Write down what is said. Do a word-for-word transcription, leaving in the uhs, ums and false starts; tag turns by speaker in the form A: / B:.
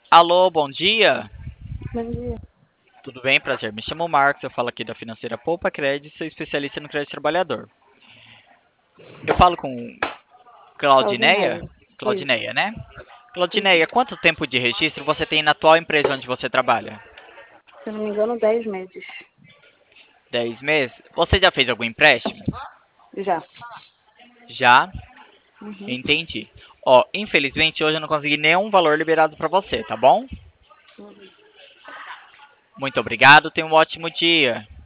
A: Alô, bom dia.
B: Bom dia.
A: Tudo bem? Prazer. Me chamo Marcos, eu falo aqui da Financeira Poupa Crédito, sou especialista no crédito trabalhador. Eu falo com Claudineia?
B: Claudineia. Isso.
A: Claudineia, né?
B: Uhum.
A: Claudineia, quanto tempo de registro você tem na atual empresa onde você trabalha?
B: Se eu não me engano, dez meses.
A: Dez meses? Você já fez algum empréstimo?
B: Já.
A: Já?
B: Uhum.
A: Entendi. Ó, infelizmente hoje eu não consegui nenhum valor liberado para você, tá bom?
B: Uhum.
A: Muito obrigado, tenha um ótimo dia.